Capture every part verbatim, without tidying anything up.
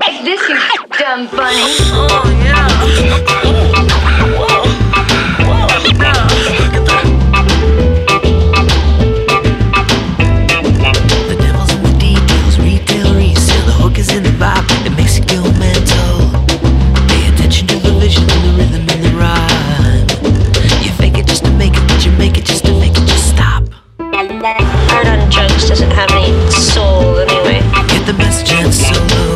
Like this, you dumb bunny. Oh, yeah. Whoa. Whoa. Yeah. Look at that. The devil's in the details, retail, resale. The hook is in the vibe that makes you go mental. Pay attention to the vision and the rhythm and the rhyme. You fake it just to make it, but you make it just to make it. Just stop. Art on Drugs doesn't have any soul anyway. Get the message and solo.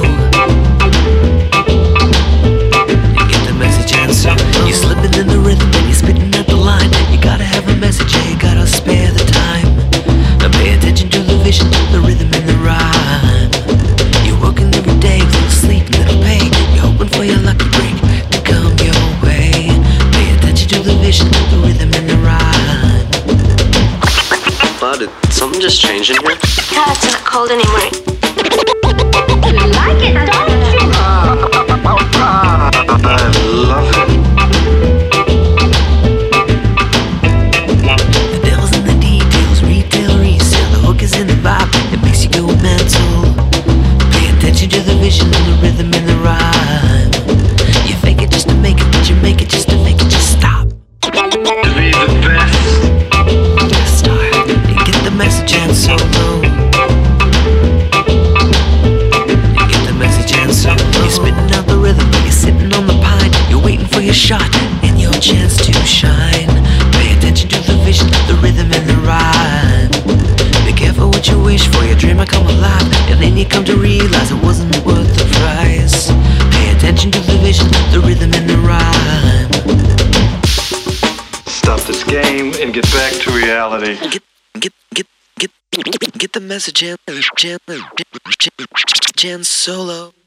You get the message and solo. You're slipping in the rhythm and you're spitting at the line. You gotta have a message, yeah, you gotta spare the time. Now pay attention to the vision, the rhythm and the rhyme. You're working every day with little sleep and little pay. You're hoping for your lucky break to come your way. Pay attention to the vision, the rhythm and the rhyme. Bud, did something just change in here? Yeah, it's not cold anymore. You like it, don't you? I love it. The devil's in the details, retail, resale. The hook is in the vibe, it makes you go mental. Pay attention to the vision and the rhythm and the rhyme. You fake it just to make it, but you make it just to make it. Just stop. To be the best. Start. You get the message and solo. You get the message and solo. You're spitting out the rhythm, you're sitting on the pine. You're waiting for your shot and your chance to shine. Pay attention to the vision, the rhythm and the rhyme. Be careful what you wish for, your dream might come alive, and then you come to realize it wasn't worth the price. Pay attention to the vision, the rhythm and the rhyme. Stop this game and get back to reality. Get, get, get, get, get the message and, and, and solo.